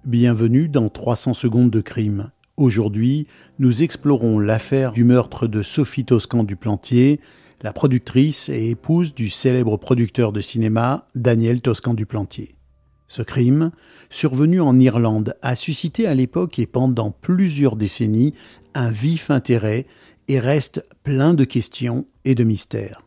Bienvenue dans 300 secondes de crime. Aujourd'hui, nous explorons l'affaire du meurtre de Sophie Toscan du Plantier, la productrice et épouse du célèbre producteur de cinéma Daniel Toscan du Plantier. Ce crime, survenu en Irlande, a suscité à l'époque et pendant plusieurs décennies un vif intérêt et reste plein de questions et de mystères.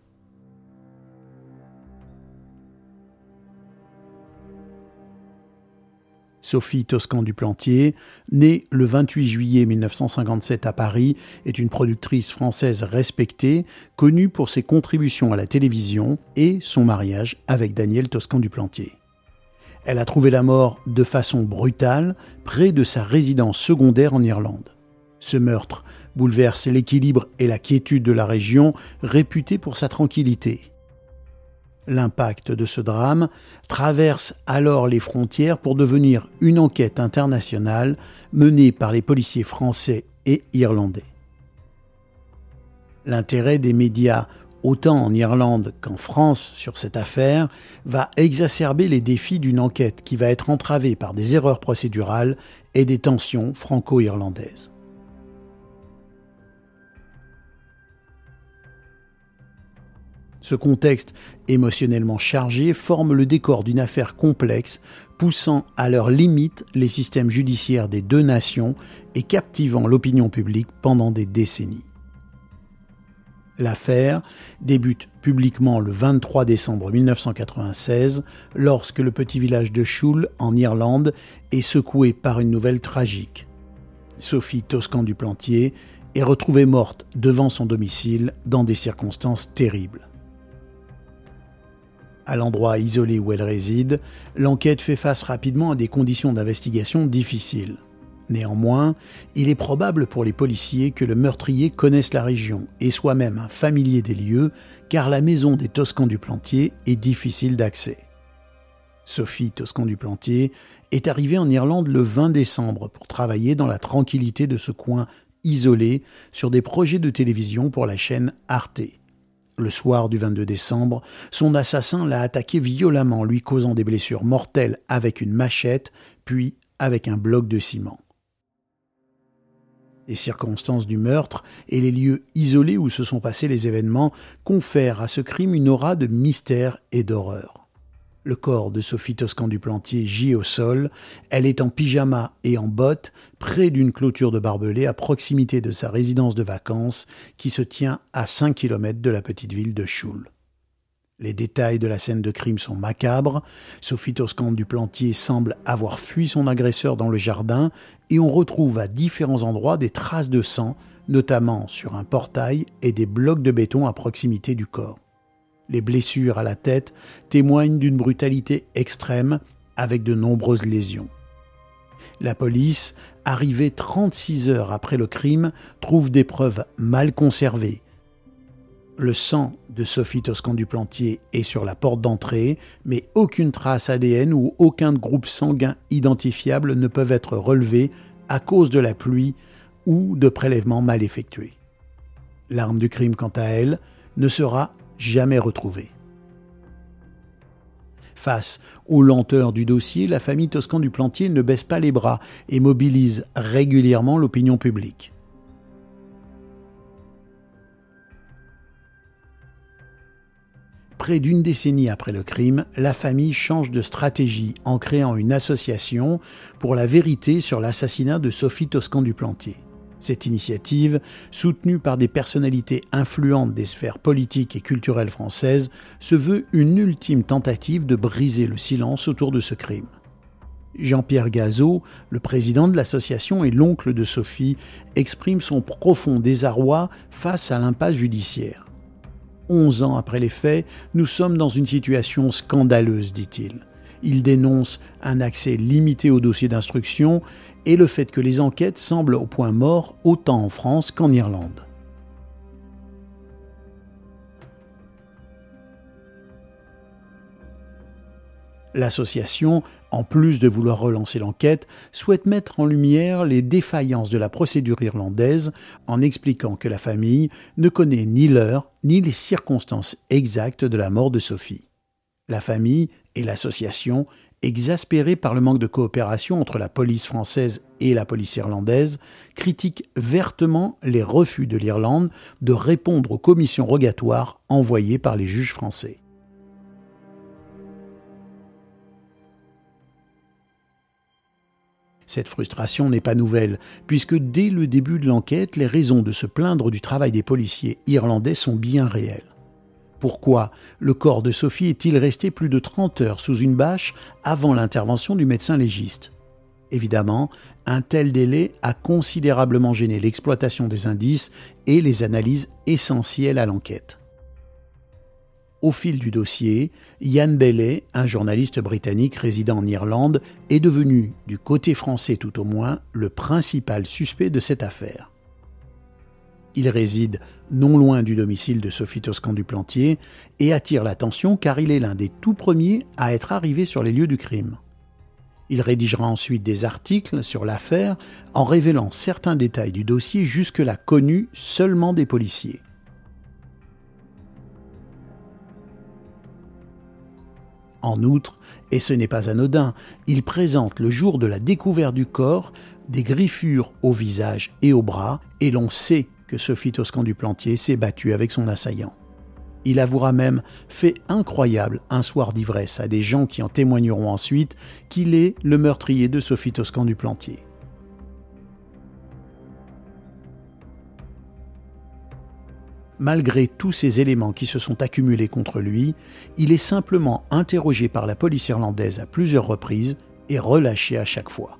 Sophie Toscan du Plantier, née le 28 juillet 1957 à Paris, est une productrice française respectée, connue pour ses contributions à la télévision et son mariage avec Daniel Toscan du Plantier. Elle a trouvé la mort de façon brutale près de sa résidence secondaire en Irlande. Ce meurtre bouleverse l'équilibre et la quiétude de la région, réputée pour sa tranquillité. L'impact de ce drame traverse alors les frontières pour devenir une enquête internationale menée par les policiers français et irlandais. L'intérêt des médias, autant en Irlande qu'en France, sur cette affaire, va exacerber les défis d'une enquête qui va être entravée par des erreurs procédurales et des tensions franco-irlandaises. Ce contexte émotionnellement chargé forme le décor d'une affaire complexe, poussant à leur limite les systèmes judiciaires des deux nations et captivant l'opinion publique pendant des décennies. L'affaire débute publiquement le 23 décembre 1996, lorsque le petit village de Shull, en Irlande, est secoué par une nouvelle tragique. Sophie Toscan du Plantier est retrouvée morte devant son domicile dans des circonstances terribles. À l'endroit isolé où elle réside, l'enquête fait face rapidement à des conditions d'investigation difficiles. Néanmoins, il est probable pour les policiers que le meurtrier connaisse la région et soit même un familier des lieux, car la maison des Toscan du Plantier est difficile d'accès. Sophie Toscan du Plantier est arrivée en Irlande le 20 décembre pour travailler dans la tranquillité de ce coin isolé sur des projets de télévision pour la chaîne Arte. Le soir du 22 décembre, son assassin l'a attaqué violemment, lui causant des blessures mortelles avec une machette, puis avec un bloc de ciment. Les circonstances du meurtre et les lieux isolés où se sont passés les événements confèrent à ce crime une aura de mystère et d'horreur. Le corps de Sophie Toscan du Plantier gît au sol, elle est en pyjama et en bottes, près d'une clôture de barbelés à proximité de sa résidence de vacances qui se tient à 5 km de la petite ville de Shull. Les détails de la scène de crime sont macabres. Sophie Toscan du Plantier semble avoir fui son agresseur dans le jardin et on retrouve à différents endroits des traces de sang, notamment sur un portail et des blocs de béton à proximité du corps. Les blessures à la tête témoignent d'une brutalité extrême avec de nombreuses lésions. La police, arrivée 36 heures après le crime, trouve des preuves mal conservées. Le sang de Sophie Toscan du Plantier est sur la porte d'entrée, mais aucune trace ADN ou aucun groupe sanguin identifiable ne peuvent être relevés à cause de la pluie ou de prélèvements mal effectués. L'arme du crime, quant à elle, ne sera jamais retrouvée. Face aux lenteurs du dossier, la famille Toscan du Plantier ne baisse pas les bras et mobilise régulièrement l'opinion publique. Près d'une décennie après le crime, la famille change de stratégie en créant une association pour la vérité sur l'assassinat de Sophie Toscan du Plantier. Cette initiative, soutenue par des personnalités influentes des sphères politiques et culturelles françaises, se veut une ultime tentative de briser le silence autour de ce crime. Jean-Pierre Gazeau, le président de l'association et l'oncle de Sophie, exprime son profond désarroi face à l'impasse judiciaire. 11 ans après les faits, nous sommes dans une situation scandaleuse, dit-il. Il dénonce un accès limité aux dossiers d'instruction et le fait que les enquêtes semblent au point mort autant en France qu'en Irlande. L'association, en plus de vouloir relancer l'enquête, souhaite mettre en lumière les défaillances de la procédure irlandaise en expliquant que la famille ne connaît ni l'heure ni les circonstances exactes de la mort de Sophie. La famille Et l'association, exaspérée par le manque de coopération entre la police française et la police irlandaise, critique vertement les refus de l'Irlande de répondre aux commissions rogatoires envoyées par les juges français. Cette frustration n'est pas nouvelle, puisque dès le début de l'enquête, les raisons de se plaindre du travail des policiers irlandais sont bien réelles. Pourquoi le corps de Sophie est-il resté plus de 30 heures sous une bâche avant l'intervention du médecin légiste ? Évidemment, un tel délai a considérablement gêné l'exploitation des indices et les analyses essentielles à l'enquête. Au fil du dossier, Ian Bailey, un journaliste britannique résidant en Irlande, est devenu, du côté français tout au moins, le principal suspect de cette affaire. Il réside non loin du domicile de Sophie Toscan du Plantier et attire l'attention car il est l'un des tout premiers à être arrivé sur les lieux du crime. Il rédigera ensuite des articles sur l'affaire en révélant certains détails du dossier jusque-là connus seulement des policiers. En outre, et ce n'est pas anodin, il présente le jour de la découverte du corps des griffures au visage et aux bras et l'on sait que Sophie Toscan du Plantier s'est battue avec son assaillant. Il avouera même, fait incroyable, un soir d'ivresse à des gens qui en témoigneront ensuite, qu'il est le meurtrier de Sophie Toscan du Plantier. Malgré tous ces éléments qui se sont accumulés contre lui, il est simplement interrogé par la police irlandaise à plusieurs reprises et relâché à chaque fois.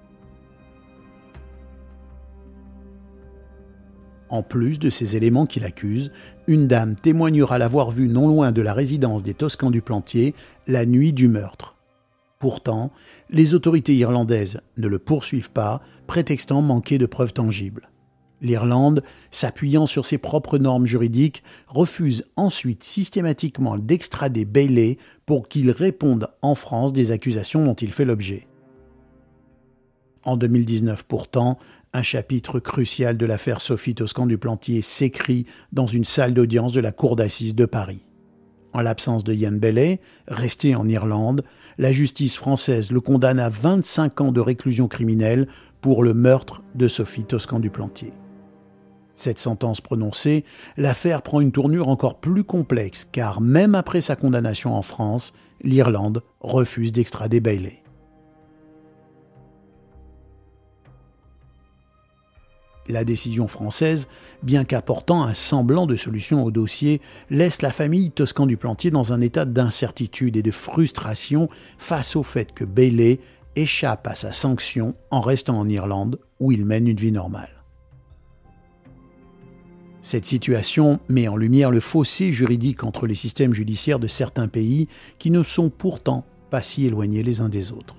En plus de ces éléments qui l'accusent, une dame témoignera l'avoir vu non loin de la résidence des Toscan du Plantier la nuit du meurtre. Pourtant, les autorités irlandaises ne le poursuivent pas, prétextant manquer de preuves tangibles. L'Irlande, s'appuyant sur ses propres normes juridiques, refuse ensuite systématiquement d'extrader Bailey pour qu'il réponde en France des accusations dont il fait l'objet. En 2019 pourtant, un chapitre crucial de l'affaire Sophie Toscan du Plantier s'écrit dans une salle d'audience de la cour d'assises de Paris. En l'absence de Ian Bailey, resté en Irlande, la justice française le condamne à 25 ans de réclusion criminelle pour le meurtre de Sophie Toscan du Plantier. Cette sentence prononcée, l'affaire prend une tournure encore plus complexe car même après sa condamnation en France, l'Irlande refuse d'extrader Bailey. La décision française, bien qu'apportant un semblant de solution au dossier, laisse la famille Toscan du Plantier dans un état d'incertitude et de frustration face au fait que Bailey échappe à sa sanction en restant en Irlande où il mène une vie normale. Cette situation met en lumière le fossé juridique entre les systèmes judiciaires de certains pays qui ne sont pourtant pas si éloignés les uns des autres.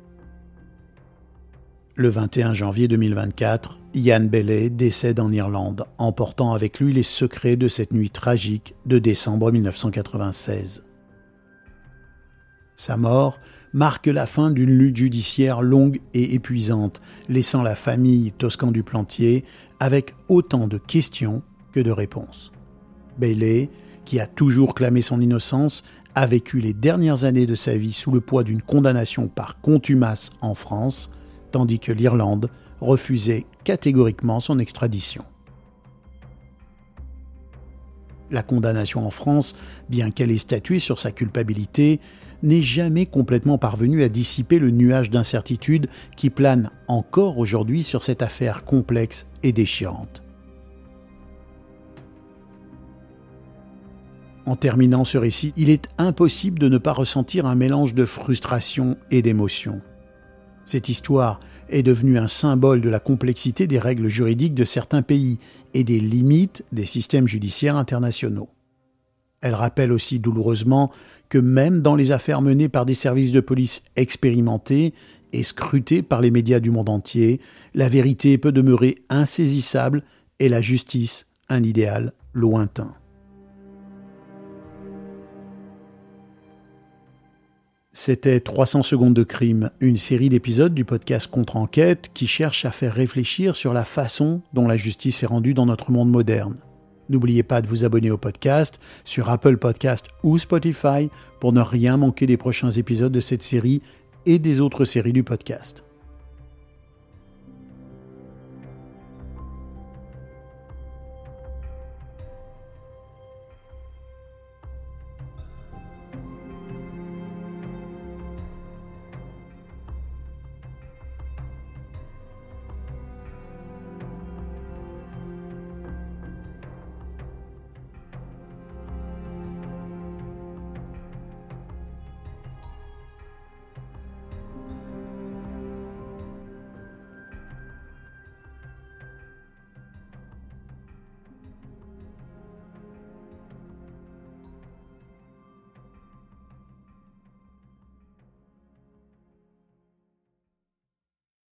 Le 21 janvier 2024, Ian Bailey décède en Irlande, emportant avec lui les secrets de cette nuit tragique de décembre 1996. Sa mort marque la fin d'une lutte judiciaire longue et épuisante, laissant la famille Toscan du Plantier avec autant de questions que de réponses. Bailey, qui a toujours clamé son innocence, a vécu les dernières années de sa vie sous le poids d'une condamnation par contumace en France, tandis que l'Irlande refusait catégoriquement son extradition. La condamnation en France, bien qu'elle ait statué sur sa culpabilité, n'est jamais complètement parvenue à dissiper le nuage d'incertitude qui plane encore aujourd'hui sur cette affaire complexe et déchirante. En terminant ce récit, il est impossible de ne pas ressentir un mélange de frustration et d'émotion. Cette histoire est devenue un symbole de la complexité des règles juridiques de certains pays et des limites des systèmes judiciaires internationaux. Elle rappelle aussi douloureusement que même dans les affaires menées par des services de police expérimentés et scrutées par les médias du monde entier, la vérité peut demeurer insaisissable et la justice un idéal lointain. C'était 300 secondes de crime, une série d'épisodes du podcast Contre-Enquête qui cherche à faire réfléchir sur la façon dont la justice est rendue dans notre monde moderne. N'oubliez pas de vous abonner au podcast sur Apple Podcast ou Spotify pour ne rien manquer des prochains épisodes de cette série et des autres séries du podcast.